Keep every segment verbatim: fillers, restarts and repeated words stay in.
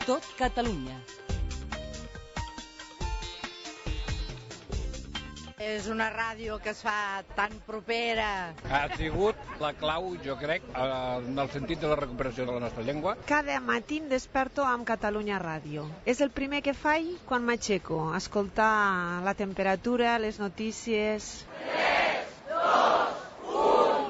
Tot Catalunya. És una ràdio que es fa tan propera. Ha sigut la clau, jo crec, en el sentit de la recuperació de la nostra llengua. Cada matí em desperto amb Catalunya Ràdio. És el primer que faig quan m'aixeco, escoltar la temperatura, les notícies... tres, dos, un,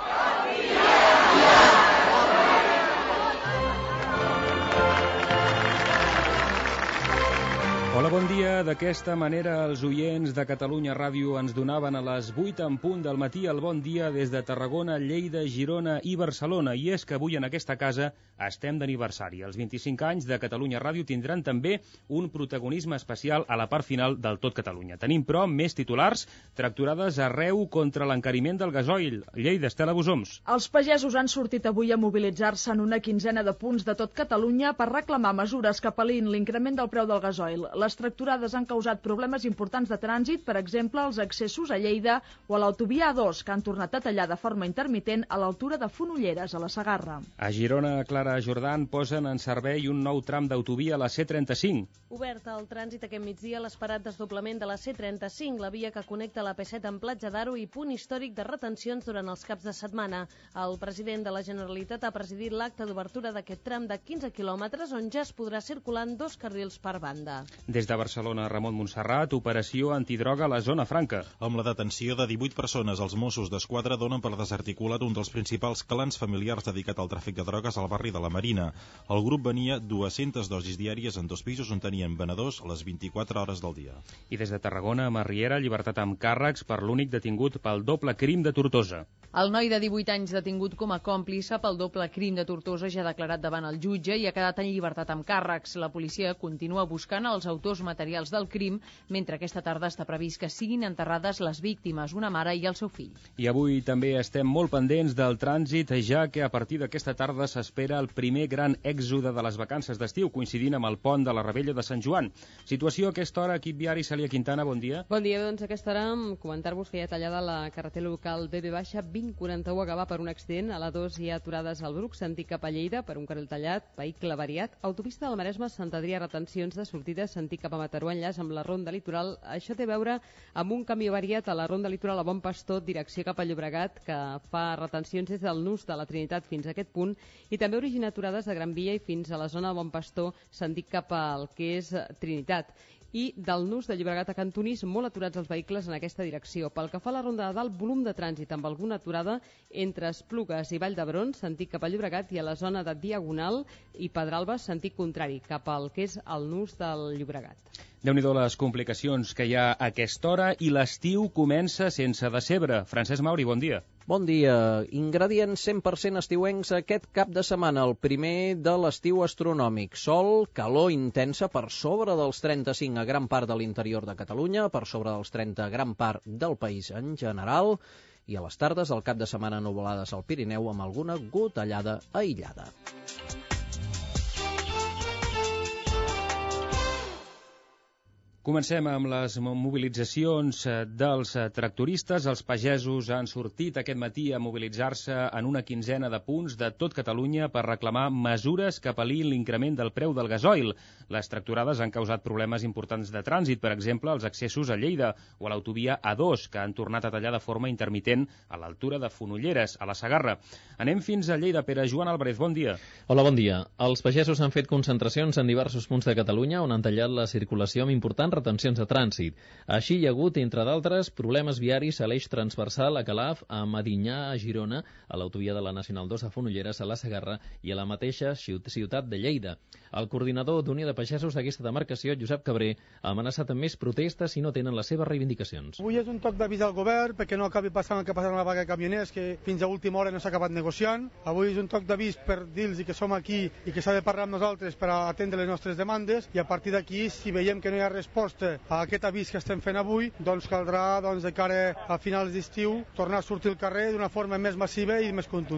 Hola, bon dia. D'aquesta manera els oients de Catalunya Ràdio ens donaven a les vuit en punt del matí el bon dia des de Tarragona, Lleida, Girona i Barcelona. I és que avui en aquesta casa estem d'aniversari. Els vint-i-cinc anys de Catalunya Ràdio tindran també un protagonisme especial a la part final del Tot Catalunya. Tenim, però, més titulars: tracturades arreu contra l'encariment del gasoil. Lleida, Estela Bosoms. Els pagesos han sortit avui a mobilitzar-se en una quinzena de punts de tot Catalunya per reclamar mesures que pal·liïn l'increment del preu del gasoil. Les tracturades han causat problemes importants de trànsit, per exemple, als accessos a Lleida o a l'autovia A dos, que han tornat a tallar de forma intermitent a l'altura de Fonolleres, a la Segarra. A Girona, Clara Jordan, posen en servei un nou tram d'autovia a la C trenta-cinc. Obert al trànsit aquest migdia l'esperat desdoblament de la C trenta-cinc, la via que connecta la P set amb Platja d'Aro i punt històric de retencions durant els caps de setmana. El president de la Generalitat ha presidit l'acte d'obertura d'aquest tram de quinze quilòmetres on ja es podrà circular en dos carrils per banda. Des de Barcelona, Ramon Montserrat, operació antidroga a la zona franca. Amb la detenció de divuit persones, els Mossos d'Esquadra donen per desarticulat un dels principals clans familiars dedicat al tràfic de drogues al barri de la Marina. El grup venia dues-centes dosis diàries en dos pisos on tenien venedors a les vint-i-quatre hores del dia. I des de Tarragona, a Riera, llibertat amb càrrecs per l'únic detingut pel doble crim de Tortosa. El noi de divuit anys detingut com a còmplice pel doble crim de Tortosa ja ha declarat davant el jutge i ha quedat en llibertat amb càrrecs. La policia continua buscant els autors materials del crim, mentre aquesta tarda està previst que siguin enterrades les víctimes, una mare i el seu fill. I avui també estem molt pendents del trànsit, ja que a partir d'aquesta tarda s'espera el primer gran èxode de les vacances d'estiu, coincidint amb el pont de la Rebella de Sant Joan. Situació a aquesta hora, equip viari, Cèlia Quintana, bon dia. Bon dia, doncs a aquesta hora comentar-vos que hi ha tallada la carretera local B B vint quaranta-u a Gavà per un accident. A la dos hi ha aturades al Bruc, sentit cap a Lleida, per un carril tallat, vehicle variat. Autopista del Maresme, Sant Adrià, retencions de sortida, sentit cap a Mataró, enllaç amb la Ronda Litoral. Això té a veure amb un camió variat a la Ronda Litoral a Bon Pastor, direcció cap a Llobregat, que fa retencions des del nus de la Trinitat fins a aquest punt, i també origina aturades de Gran Via i fins a la zona de Bon Pastor, sentit cap al que és Trinitat. I del nus de Llobregat a Cantonís, molt aturats els vehicles en aquesta direcció. Pel que fa a la Ronda de Dalt, volum de trànsit amb alguna aturada entre Esplugues i Vall d'Hebron, sentit cap a Llobregat, i a la zona de Diagonal i Pedralbes, sentit contrari, cap al que és el nus del Llobregat. Déu-n'hi-do les complicacions que hi ha a aquesta hora i l'estiu comença sense decebre. Francesc Mauri, bon dia. Bon dia. Ingredients cent per cent estiuencs aquest cap de setmana, el primer de l'estiu astronòmic. Sol, calor intensa per sobre dels trenta-cinc a gran part de l'interior de Catalunya, per sobre dels trenta a gran part del país en general, i a les tardes el cap de setmana nuvolades al Pirineu amb alguna gotellada aïllada. Comencem amb les mobilitzacions dels tractoristes. Els pagesos han sortit aquest matí a mobilitzar-se en una quinzena de punts de tot Catalunya per reclamar mesures que pal·liïn l'increment del preu del gasoil. Les tracturades han causat problemes importants de trànsit, per exemple, als accessos a Lleida o a l'autovia A dos, que han tornat a tallar de forma intermitent a l'altura de Fonolleres, a la Segarra. Anem fins a Lleida. Pere Joan Álvarez, bon dia. Hola, bon dia. Els pagesos han fet concentracions en diversos punts de Catalunya on han tallat la circulació amb importants retencions de trànsit. Així hi ha hagut, entre d'altres, problemes viaris a l'eix transversal a Calaf, a Medinyà, a Girona, a l'autovia de la Nacional dos a Fonolleres, a la Segarra i a la mateixa ciutat de Lleida. El coordinador d'Unió de Pagesos d'aquesta demarcació, Josep Cabré, ha amenaçat amb més protestes si no tenen les seves reivindicacions. Avui és un toc d'avís al govern perquè no acabi passant el que passa en la vaga de camioners, que fins a última hora no s'ha acabat negociant. Avui és un toc d'avís per dir-los que som aquí i que s'ha de parlar amb nosaltres per atendre les nostres demandes, i a partir d'aquí, si veiem que no hi ha resposta a aquest avís que estem fent avui, doncs caldrà, doncs, de cara a finals d'estiu, tornar a sortir al carrer d'una forma més massiva i més contundent.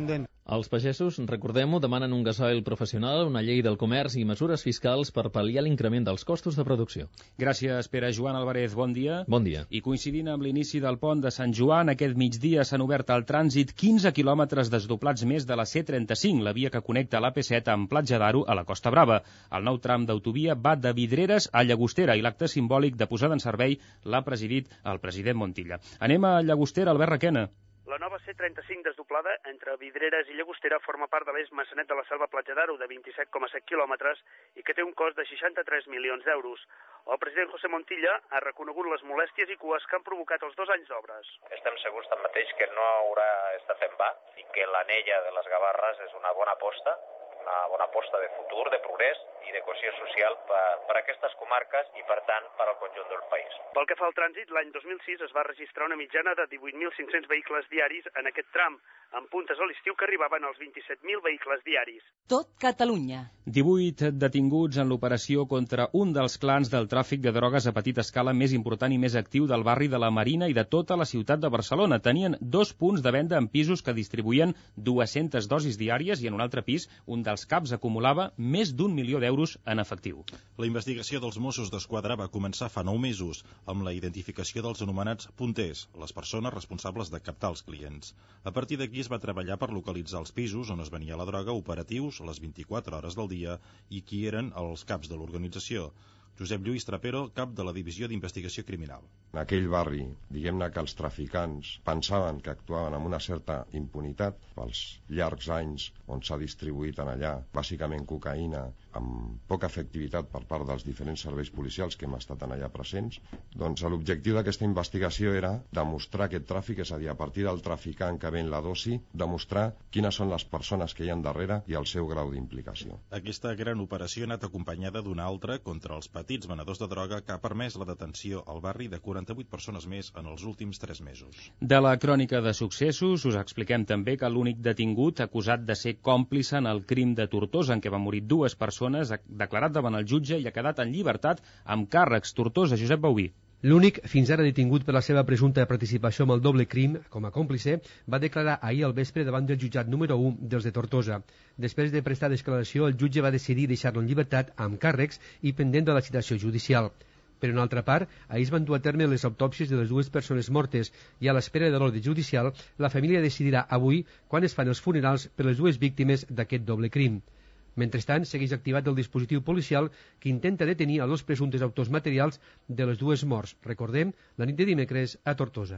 Els pagesos, recordem-ho, demanen un gasoil professional, una llei del comerç i mesures fiscals per pal·liar l'increment dels costos de producció. Gràcies, Pere. Joan Álvarez, bon dia. Bon dia. I coincidint amb l'inici del pont de Sant Joan, aquest migdia s'han obert al trànsit quinze quilòmetres desdoblats més de la C trenta-cinc, la via que connecta l'A P set amb Platja d'Aro a la Costa Brava. El nou tram d'autovia va de Vidreres a Llagostera i l'acte simbòlic de posada en servei l'ha presidit el president Montilla. Anem a Llagostera, Albert Requena. La nova C trenta-cinc desdoblada entre Vidreres i Llagostera forma part de l'eix Massanet de la Selva Platja d'Aro de vint-i-set coma set quilòmetres i que té un cost de seixanta-tres milions d'euros. El president José Montilla ha reconegut les molèsties i cues que han provocat els dos anys d'obres. Estem segurs tanmateix que no haurà estat en va i que l'anella de les Gavarres és una bona aposta, una bona aposta de futur, de progrés i de cohesió social per, per aquestes comarques i, per tant, per al conjunt del país. Pel que fa al trànsit, l'any dos mil sis es va registrar una mitjana de divuit mil cinc-cents vehicles diaris en aquest tram, amb puntes a l'estiu que arribaven als vint-i-set mil vehicles diaris. Tot Catalunya. divuit detinguts en l'operació contra un dels clans del tràfic de drogues a petita escala més important i més actiu del barri de la Marina i de tota la ciutat de Barcelona. Tenien dos punts de venda en pisos que distribuïen dues-centes dosis diàries i en un altre pis un dels caps acumulava més d'un milió d'euros en efectiu. La investigació dels Mossos d'Esquadra va començar fa nou mesos amb la identificació dels anomenats punters, les persones responsables de captar els clients. A partir d'aquí es va treballar per localitzar els pisos on es venia la droga operatius les vint-i-quatre hores del dia i qui eren els caps de l'organització. Josep Lluís Trapero, cap de la Divisió d'Investigació Criminal. En aquell barri, diguem-ne que els traficants pensaven que actuaven amb una certa impunitat pels llargs anys on s'ha distribuït en allà, bàsicament cocaïna, amb poca efectivitat per part dels diferents serveis policials que hem estat en allà presents. Doncs l'objectiu d'aquesta investigació era demostrar aquest tràfic, és a dir, a partir del traficant que ven la dosi, demostrar quines són les persones que hi ha darrere i el seu grau d'implicació. Aquesta gran operació ha anat acompanyada d'una altra contra els petits venedors de droga que ha permès la detenció al barri de quaranta-vuit persones més en els últims tres mesos. De la crònica de successos us expliquem també que l'únic detingut acusat de ser còmplice en el crim de Tortosa en què van morir dues persones ha declarat davant el jutge i ha quedat en llibertat amb càrrecs. Tortosa, Josep Bauví. L'únic, fins ara detingut per la seva presumpta participació amb el doble crim, com a còmplice, va declarar ahir al vespre davant del jutjat número u dels de Tortosa. Després de prestar declaració, el jutge va decidir deixar-lo en llibertat amb càrrecs i pendent de la citació judicial. Per una altra part, ahir es van dur a terme les autòpsies de les dues persones mortes i a l'espera de l'ordre judicial, la família decidirà avui quan es fan els funerals per les dues víctimes d'aquest doble crim. Mentrestant, segueix activat el dispositiu policial que intenta detenir a dos presumptes autors materials de les dues morts. Recordem, la nit de dimecres a Tortosa.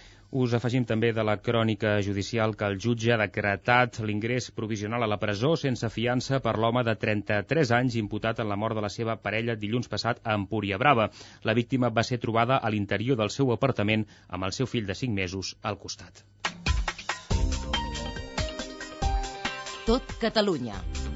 Us afegim també de la crònica judicial que el jutge ha decretat l'ingrés provisional a la presó sense fiança per l'home de trenta-tres anys imputat en la mort de la seva parella dilluns passat a Empúria Brava. La víctima va ser trobada a l'interior del seu apartament amb el seu fill de cinc mesos al costat. Tot Catalunya.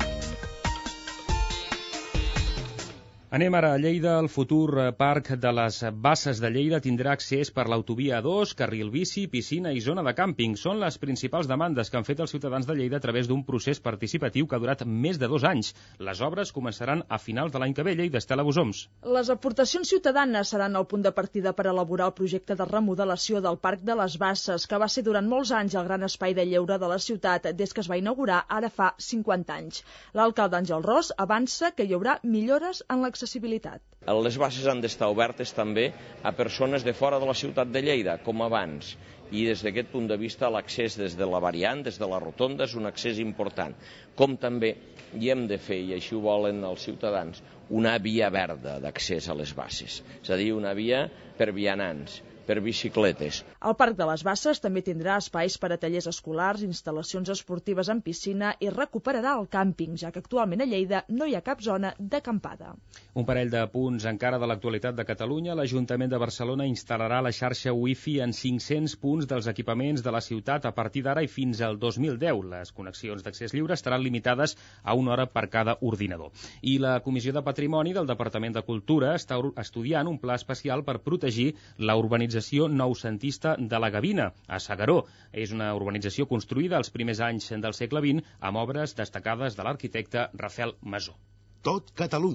Anem ara a Lleida. El futur parc de les Basses de Lleida tindrà accés per l'autovia A dos, carril bici, piscina i zona de càmping. Són les principals demandes que han fet els ciutadans de Lleida a través d'un procés participatiu que ha durat més de dos anys. Les obres començaran a finals de l'any que ve. Lleida, Estela Bosoms. Les aportacions ciutadanes seran el punt de partida per elaborar el projecte de remodelació del Parc de les Basses, que va ser durant molts anys el gran espai de lleure de la ciutat des que es va inaugurar ara fa cinquanta anys. L'alcalde Àngel Ros avança que hi haurà millores en l'accessibilitat. Les basses han d'estar obertes també a persones de fora de la ciutat de Lleida, com abans. I des d'aquest punt de vista l'accés des de la variant, des de la rotonda, és un accés important. Com també hi hem de fer, i així ho volen els ciutadans, una via verda d'accés a les basses. És a dir, una via per vianants, per bicicletes. El Parc de les Basses també tindrà espais per a tallers escolars, instal·lacions esportives en piscina i recuperarà el càmping, ja que actualment a Lleida no hi ha cap zona d'acampada. Un parell de punts encara de l'actualitat de Catalunya. L'Ajuntament de Barcelona instal·larà la xarxa Wi-Fi en cinc-cents punts dels equipaments de la ciutat a partir d'ara i fins al dos mil deu. Les connexions d'accés lliure estaran limitades a una hora per cada ordinador. I la Comissió de Patrimoni del Departament de Cultura està estudiant un pla especial per protegir la urbanització noucentista de la Gavina, a S'Agaró. És una urbanització construïda als primers anys del segle vint amb obres destacades de l'arquitecte Rafael Masó. Tot Catalunya.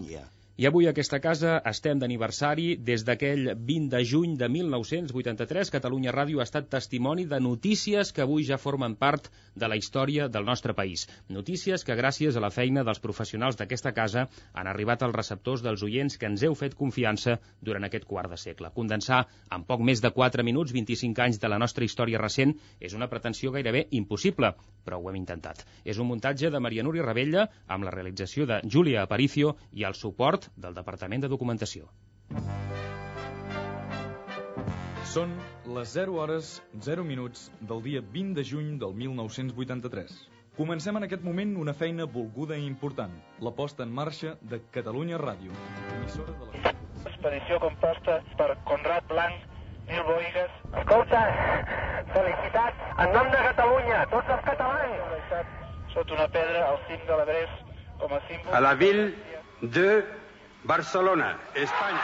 I avui a aquesta casa estem d'aniversari. Des d'aquell vint de juny de mil nou-cents vuitanta-tres, Catalunya Ràdio ha estat testimoni de notícies que avui ja formen part de la història del nostre país. Notícies que, gràcies a la feina dels professionals d'aquesta casa, han arribat als receptors dels oients que ens heu fet confiança durant aquest quart de segle. Condensar en poc més de quatre minuts vint-i-cinc anys de la nostra història recent és una pretensió gairebé impossible, però ho hem intentat. És un muntatge de Maria Núria Ravella, amb la realització de Júlia Aparicio i el suport del Departament de Documentació. Són les zero hores zero minuts del dia vint de juny del mil nou-cents vuitanta-tres. Comencem en aquest moment una feina volguda i important, la posta en marxa de Catalunya Ràdio, emissora de la... Expedició composta per Conrad Blanc, Nil Boigues... Escolta, felicitats en nom de Catalunya, tots els catalans! Sota una pedra al cim de l'Everest com a símbol... A la ville de Barcelona, Espanya.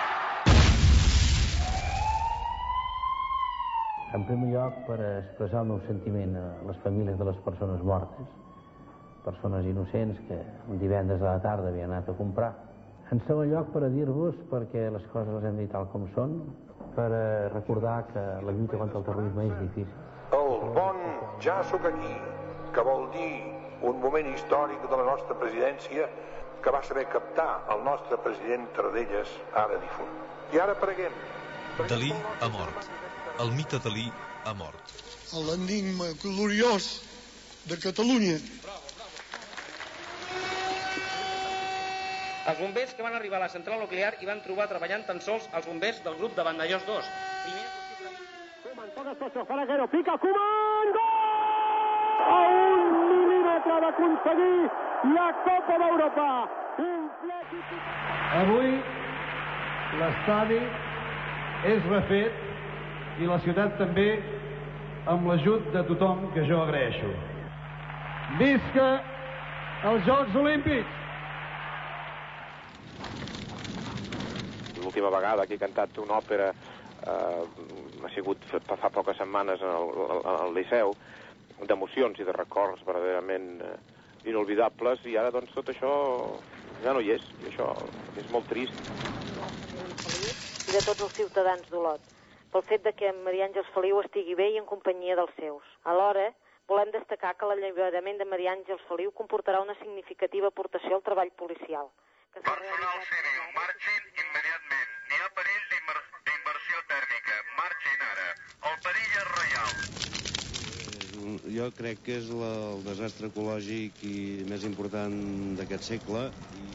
En primer lloc, per expressar el meu sentiment a les famílies de les persones mortes, persones innocents que un divendres a la tarda havien anat a comprar. En segon lloc, per a dir-vos, perquè les coses les hem dit tal com són, per a recordar que la lluita contra el terrorisme és difícil. El bon ja sóc aquí, que vol dir un moment històric de la nostra presidència que va saber captar el nostre president Tarradellas, ara difunt. I ara preguem. Dalí ha mort. El mite Dalí ha mort. L'enigma gloriós de Catalunya. Els bombers que van arribar a la central nuclear i van trobar treballant tan sols els bombers del grup de Vandellós dos. Primer possiblement... Koeman, toca socio, Faraguero, pica, Koeman, gol! A un mil·límetre d'aconseguir la Copa d'Europa. Avui l'estadi és refet i la ciutat també, amb l'ajut de tothom, que jo agraeixo. Visca els Jocs Olímpics! L'última vegada que he cantat una òpera eh, ha sigut fa, fa poques setmanes al, al, al Liceu, d'emocions i de records verdaderament eh, inolvidables, i ara doncs tot això ja no hi és, i això és molt trist. I de tots els ciutadans d'Olot, pel fet de que Maria Àngels Feliu estigui bé i en companyia dels seus. Alhora, volem destacar que l'alliberament de Maria Àngels Feliu comportarà una significativa aportació al treball policial. Personal civil, marxin immediatament. N'hi ha perill d'inversió tèrmica. Marxin ara. El perill és real. Jo crec que és la, el desastre ecològic i més important d'aquest segle.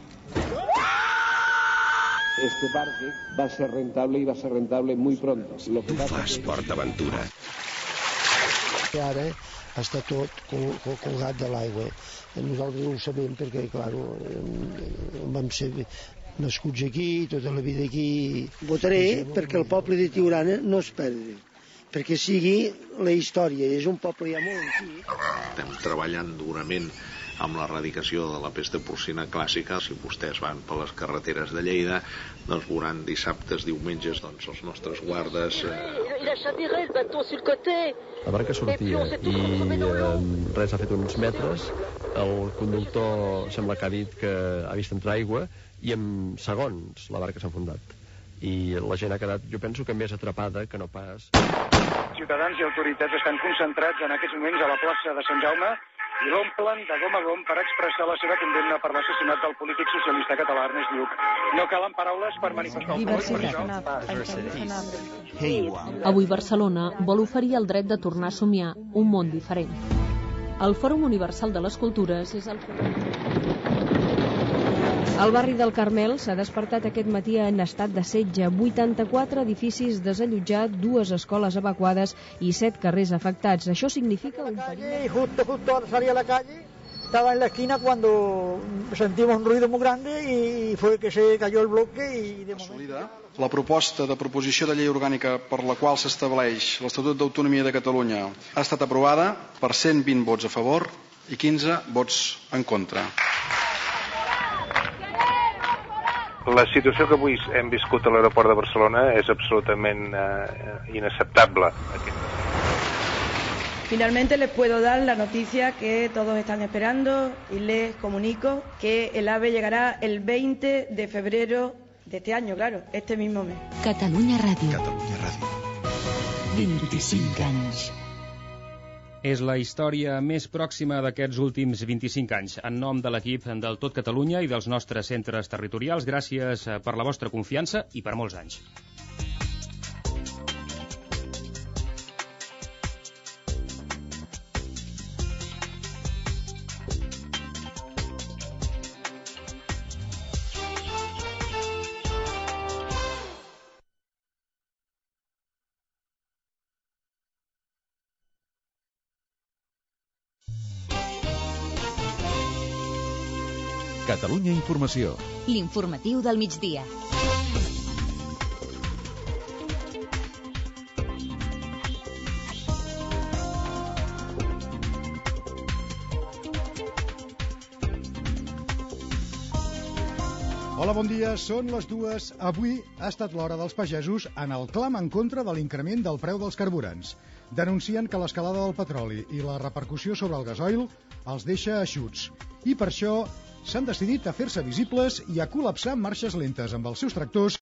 Este parque va a ser rentable y va a ser rentable muy pronto. Lo que tu fas PortAventura. Ara està tot col col colgat de l'aigua. Nosaltres ho sabem perquè, clar, vam ser nascuts aquí, tota la vida aquí. Votaré perquè el poble de Tiurana no es perdi, perquè sigui la història. És un poble ja molt antic. Estem treballant durament amb l'erradicació de la pesta porcina clàssica. Si vostès van per les carreteres de Lleida, doncs veuran dissabtes, diumenges, doncs els nostres guardes... Eh... La barca sortia i eh, res, ha fet uns metres, el conductor sembla que ha dit que ha vist entrar aigua i en segons la barca s'ha enfondat. I la gent ha quedat, jo penso que més atrapada que no pas. Ciutadans i autoritats estan concentrats en aquests moments a la plaça de Sant Jaume i l'omplen de gom a gom per expressar la seva condemna per l'assassinat del polític socialista català Ernest Lluch. No calen paraules per manifestar el vot, per això... Avui Barcelona vol oferir el dret de tornar a somiar un món diferent. El Fòrum Universal de les Cultures és el... El barri del Carmel s'ha despertat aquest matí en estat de setge. vuitanta-quatre edificis desallotjats, dues escoles evacuades i set carrers afectats. Això significa un perill... Justo, justo al salir a la calle, estaba en la esquina cuando sentimos un ruido muy grande y fue que se cayó el bloque y de momento... La proposta de proposició de llei orgànica per la qual s'estableix l'Estatut d'Autonomia de Catalunya ha estat aprovada per cent vint vots a favor i quinze vots en contra. La situació que avui hem viscut a l'aeroport de Barcelona és absolutament eh, inacceptable. Finalmente les puedo dar la noticia que todos están esperando y les comunico que el AVE llegará el veinte de febrero de este año, claro, este mismo mes. Catalunya Ràdio. Catalunya Ràdio. vint-i-cinc anys. És la història més pròxima d'aquests últims vint-i-cinc anys. En nom de l'equip del Tot Catalunya i dels nostres centres territorials, gràcies per la vostra confiança i per molts anys. Catalunya Informació. L'informatiu del migdia. Hola, bon dia, són les dues. Avui ha estat l'hora dels pagesos en el clam en contra de l'increment del preu dels carburants. Denuncien que l'escalada del petroli i la repercussió sobre el gasoil els deixa eixuts. I per això s'han decidit a fer-se visibles i a col·lapsar marxes lentes amb els seus tractors